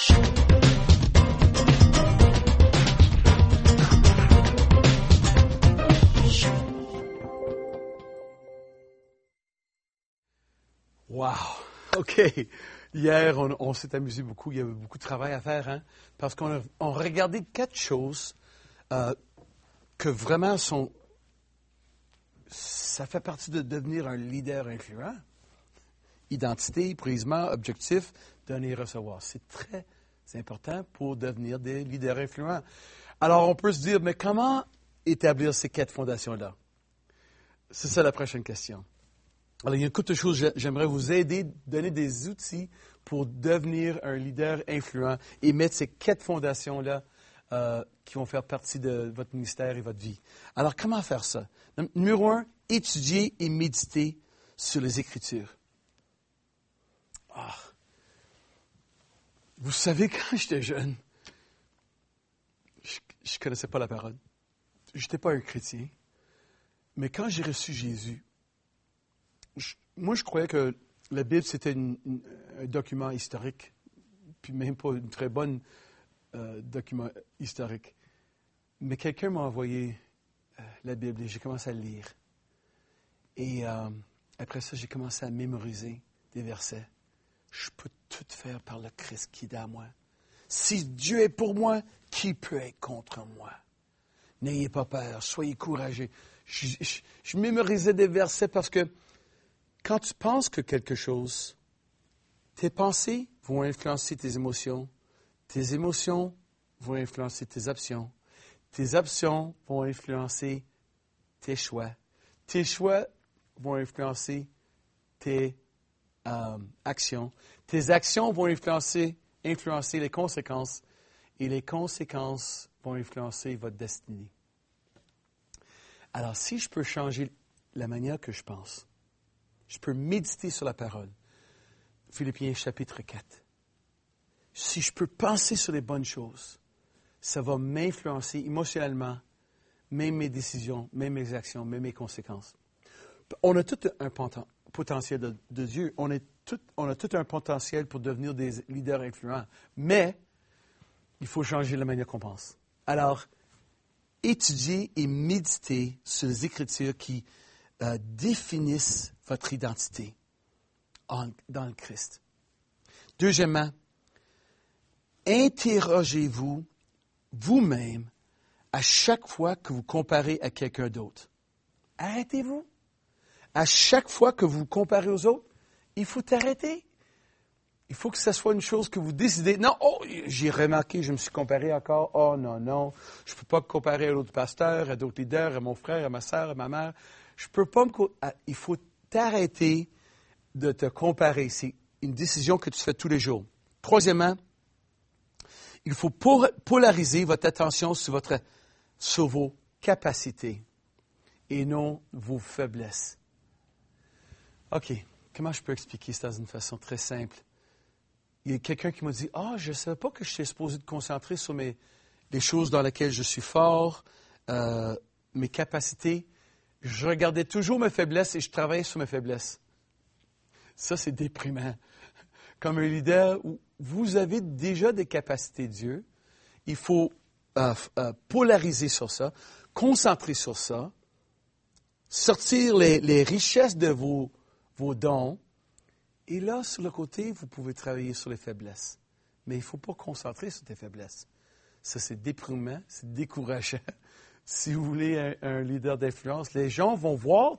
Wow! OK. Hier, on s'est amusé beaucoup. Il y avait beaucoup de travail à faire, hein? Parce qu'on a regardé 4 choses que vraiment ça fait partie de devenir un leader influent. Identité, prisme, objectif, donner et recevoir. C'est très important pour devenir des leaders influents. Alors, on peut se dire, mais comment établir ces 4 fondations-là? C'est ça la prochaine question. Alors, il y a une couple de choses, j'aimerais vous aider, donner des outils pour devenir un leader influent et mettre ces 4 fondations-là qui vont faire partie de votre ministère et votre vie. Alors, comment faire ça? Numéro 1, étudier et méditer sur les Écritures. Vous savez, quand j'étais jeune, je ne connaissais pas la parole. Je n'étais pas un chrétien. Mais quand j'ai reçu Jésus, moi, je croyais que la Bible, c'était un document historique, puis même pas un très bon document historique. Mais quelqu'un m'a envoyé la Bible et j'ai commencé à le lire. Et après ça, j'ai commencé à mémoriser des versets. Je peux tout faire par le Christ qui est dans moi. Si Dieu est pour moi, qui peut être contre moi? N'ayez pas peur, soyez courageux. Je mémorisais des versets parce que quand tu penses que quelque chose, tes pensées vont influencer tes émotions vont influencer tes options vont influencer tes choix vont influencer tes actions vont influencer les conséquences et les conséquences vont influencer votre destinée. Alors, si je peux changer la manière que je pense, je peux méditer sur la parole. Philippiens chapitre 4. Si je peux penser sur les bonnes choses, ça va m'influencer émotionnellement, même mes décisions, même mes actions, même mes conséquences. On a tout un potentiel de Dieu. On a tout un potentiel pour devenir des leaders influents. Mais il faut changer la manière qu'on pense. Alors, étudiez et méditez sur les Écritures qui définissent votre identité dans le Christ. Deuxièmement, interrogez-vous vous-même à chaque fois que vous comparez à quelqu'un d'autre. Arrêtez-vous. À chaque fois que vous vous comparez aux autres, il faut t'arrêter. Il faut que ce soit une chose que vous décidez. Non, j'ai remarqué, je me suis comparé encore. Oh non, je ne peux pas me comparer à l'autre pasteur, à d'autres leaders, à mon frère, à ma sœur, à ma mère. Je peux pas il faut t'arrêter de te comparer. C'est une décision que tu fais tous les jours. Troisièmement, il faut polariser votre attention sur vos capacités et non vos faiblesses. OK, comment je peux expliquer ça d'une façon très simple? Il y a quelqu'un qui m'a dit, je ne savais pas que j'étais supposé de concentrer sur les choses dans lesquelles je suis fort, mes capacités. Je regardais toujours mes faiblesses et je travaillais sur mes faiblesses. Ça, c'est déprimant. Comme un leader, vous avez déjà des capacités de Dieu. Il faut polariser sur ça, concentrer sur ça, sortir les richesses de vos dons. Et là, sur le côté, vous pouvez travailler sur les faiblesses. Mais il ne faut pas concentrer sur tes faiblesses. Ça, c'est déprimant, c'est décourageant. Si vous voulez un leader d'influence, les gens vont voir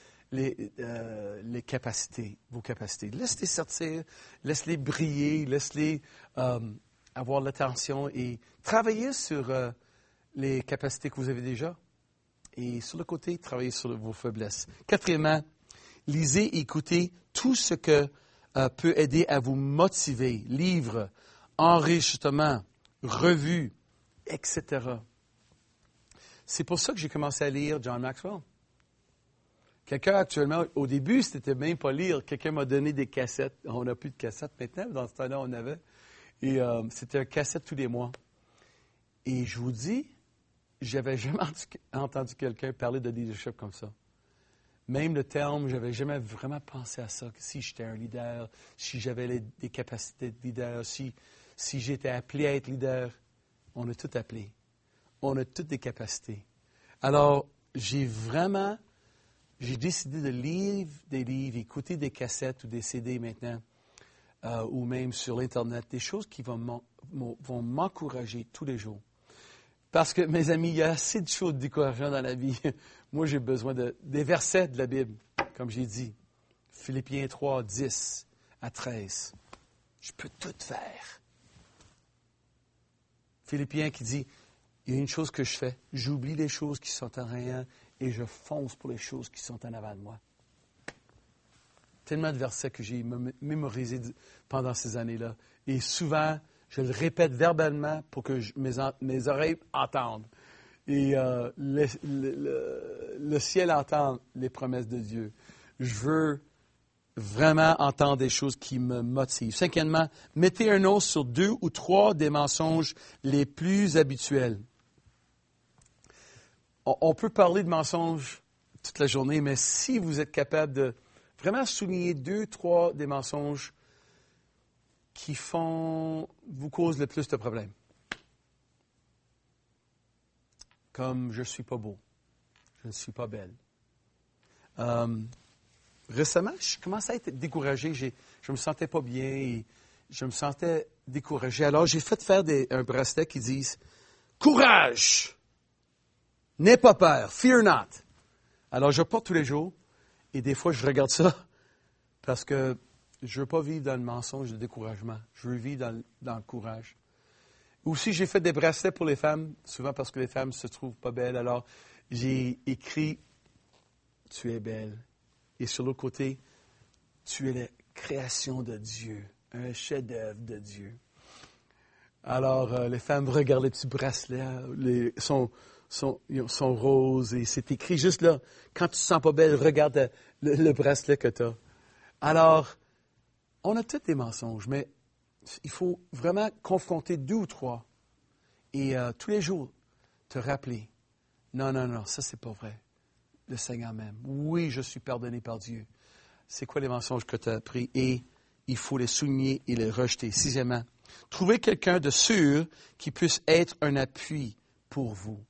les capacités, vos capacités. Laisse-les sortir, laisse-les briller, laisse-les avoir l'attention et travailler sur les capacités que vous avez déjà. Et sur le côté, travailler sur vos faiblesses. Quatrièmement, lisez et écoutez tout ce que peut aider à vous motiver. Livres, enregistrements, revues, etc. C'est pour ça que j'ai commencé à lire John Maxwell. Quelqu'un actuellement, au début, c'était même pas lire. Quelqu'un m'a donné des cassettes. On n'a plus de cassettes maintenant, dans ce temps-là, on avait. Et c'était un cassette tous les mois. Et je vous dis, j'avais jamais entendu quelqu'un parler de leadership comme ça. Même le terme, j'avais jamais vraiment pensé à ça. Si j'étais un leader, si j'avais des capacités de leader, si Si j'étais appelé à être leader, on a tout appelé. On a toutes des capacités. Alors, j'ai décidé de lire des livres, écouter des cassettes ou des CD maintenant, ou même sur l'Internet, des choses qui vont m'encourager tous les jours. Parce que, mes amis, il y a assez de choses décourageantes dans la vie. Moi, j'ai besoin des versets de la Bible, comme j'ai dit. Philippiens 3, 10 à 13. Je peux tout faire. Philippiens qui dit, il y a une chose que je fais, j'oublie les choses qui sont en rien et je fonce pour les choses qui sont en avant de moi. Tellement de versets que j'ai mémorisés pendant ces années-là. Et souvent, je le répète verbalement pour que mes oreilles entendent. Et le ciel entend les promesses de Dieu. Je veux vraiment entendre des choses qui me motivent. Cinquièmement, mettez un nom sur 2 ou 3 des mensonges les plus habituels. On peut parler de mensonges toute la journée, mais si vous êtes capable de vraiment souligner 2, 3 des mensonges qui vous causent le plus de problèmes. Comme je ne suis pas beau, je ne suis pas belle. Récemment, je commençais à être découragé. Je ne me sentais pas bien et je me sentais découragé. Alors, j'ai fait faire un bracelet qui dit « Courage! N'aie pas peur! Fear not! » Alors, je porte tous les jours et des fois, je regarde ça parce que je ne veux pas vivre dans le mensonge de découragement. Je veux vivre dans le courage. Aussi, j'ai fait des bracelets pour les femmes, souvent parce que les femmes ne se trouvent pas belles. Alors, j'ai écrit « Tu es belle ». Et sur l'autre côté, tu es la création de Dieu, un chef-d'œuvre de Dieu. Alors, les femmes regardent les petits bracelets, sont roses et c'est écrit juste là. Quand tu ne te sens pas belle, regarde le bracelet que tu as. Alors, on a tous des mensonges, mais il faut vraiment confronter 2 ou 3 et tous les jours te rappeler, non, ça c'est pas vrai. Le Seigneur m'aime. Oui, je suis pardonné par Dieu. C'est quoi les mensonges que tu as appris? Et il faut les souligner et les rejeter. 6e, trouvez quelqu'un de sûr qui puisse être un appui pour vous.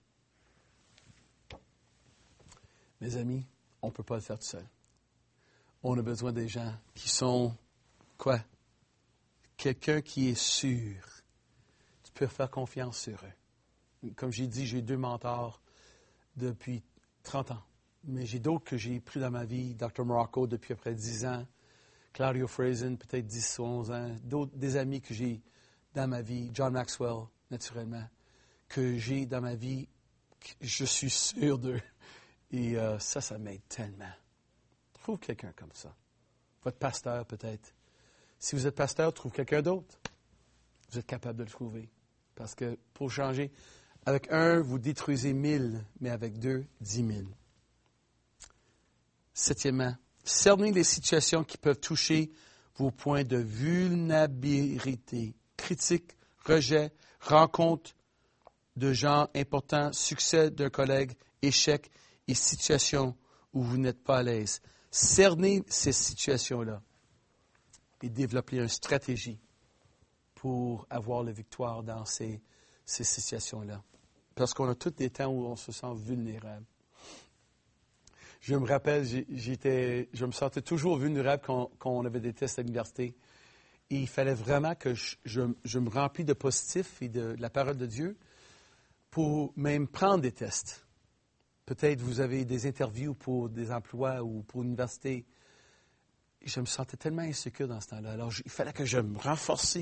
Mes amis, on ne peut pas le faire tout seul. On a besoin des gens qui sont, quoi? Quelqu'un qui est sûr. Tu peux faire confiance sur eux. Comme j'ai dit, j'ai 2 mentors depuis 30 ans. Mais j'ai d'autres que j'ai pris dans ma vie. Dr. Morocco depuis à peu près 10 ans. Claudio Frazen, peut-être 10 ou 11 ans. Des amis que j'ai dans ma vie. John Maxwell, naturellement. Que j'ai dans ma vie. Je suis sûr d'eux. Et ça m'aide tellement. Trouve quelqu'un comme ça. Votre pasteur, peut-être. Si vous êtes pasteur, trouve quelqu'un d'autre. Vous êtes capable de le trouver. Parce que pour changer, avec 1, vous détruisez 1000, mais avec 2, 10 000. 7e, cernez les situations qui peuvent toucher vos points de vulnérabilité, critique, rejet, rencontre de gens importants, succès d'un collègue, échec et situations où vous n'êtes pas à l'aise. Cernez ces situations-là et développez une stratégie pour avoir la victoire dans ces situations-là. Parce qu'on a tous des temps où on se sent vulnérable. Je me rappelle, je me sentais toujours vulnérable quand on avait des tests à l'université. Et il fallait vraiment que je me remplis de positif et de la parole de Dieu pour même prendre des tests. Peut-être vous avez des interviews pour des emplois ou pour l'université. Je me sentais tellement insécure dans ce temps-là. Alors, il fallait que je me renforce,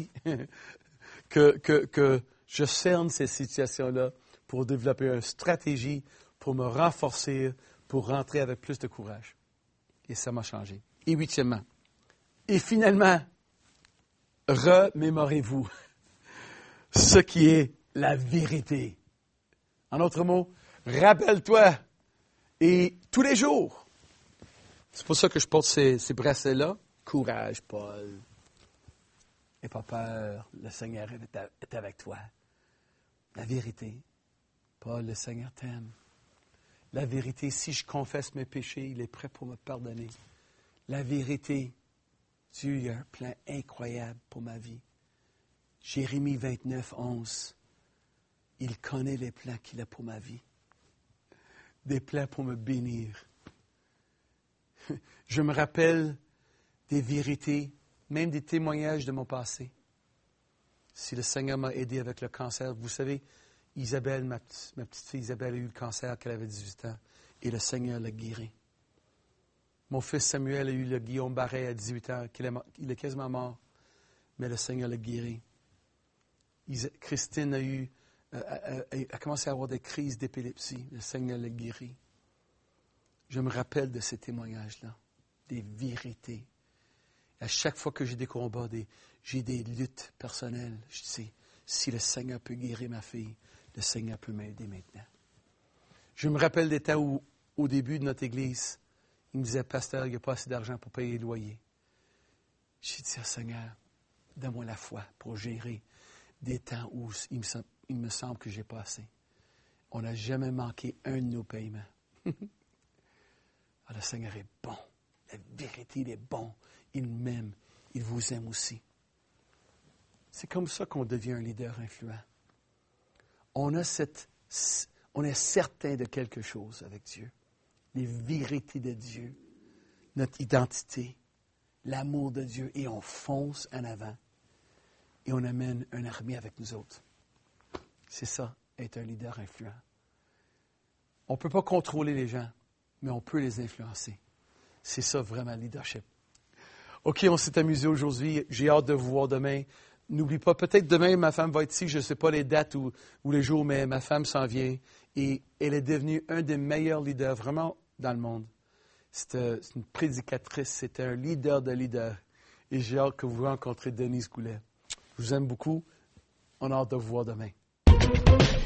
que je cerne ces situations-là pour développer une stratégie, pour me renforcer, pour rentrer avec plus de courage. Et ça m'a changé. Et 8e, et finalement, remémorez-vous ce qui est la vérité. En d'autres mots, rappelle-toi. Et tous les jours. C'est pour ça que je porte ces bracelets-là. Courage, Paul. N'aie pas peur. Le Seigneur est avec toi. La vérité. Paul, le Seigneur t'aime. La vérité, si je confesse mes péchés, il est prêt pour me pardonner. La vérité, Dieu, il y a un plan incroyable pour ma vie. Jérémie 29, 11. Il connaît les plans qu'il a pour ma vie. Des plans pour me bénir. Je me rappelle des vérités, même des témoignages de mon passé. Si le Seigneur m'a aidé avec le cancer, vous savez, Isabelle, ma petite fille Isabelle a eu le cancer quand elle avait 18 ans et le Seigneur l'a guéri. Mon fils Samuel a eu le Guillain-Barré à 18 ans, il est quasiment mort, mais le Seigneur l'a guéri. Christine a commencé à avoir des crises d'épilepsie, le Seigneur l'a guéri. Je me rappelle de ces témoignages-là, des vérités. À chaque fois que j'ai des combats, j'ai des luttes personnelles, je sais, si le Seigneur peut guérir ma fille, le Seigneur peut m'aider maintenant. Je me rappelle des temps où, au début de notre Église, il me disait, pasteur, il n'y a pas assez d'argent pour payer le loyer. J'ai dit, Seigneur, donne-moi la foi pour gérer des temps où il me semble que je n'ai pas assez. On n'a jamais manqué un de nos paiements. Alors, le Seigneur est bon. La vérité, il est bon. Il m'aime. Il vous aime aussi. C'est comme ça qu'on devient un leader influent. On est certain de quelque chose avec Dieu. Les vérités de Dieu, notre identité, l'amour de Dieu, et on fonce en avant. Et on amène une armée avec nous autres. C'est ça, être un leader influent. On ne peut pas contrôler les gens, mais on peut les influencer. C'est ça vraiment le leadership. OK, on s'est amusé aujourd'hui. J'ai hâte de vous voir demain. N'oublie pas, peut-être demain, ma femme va être ici. Je ne sais pas les dates ou les jours, mais ma femme s'en vient. Et elle est devenue un des meilleurs leaders vraiment dans le monde. C'est une prédicatrice. C'était un leader de leaders. Et j'ai hâte que vous rencontrez Denise Goulet. Je vous aime beaucoup. On a hâte de vous voir demain.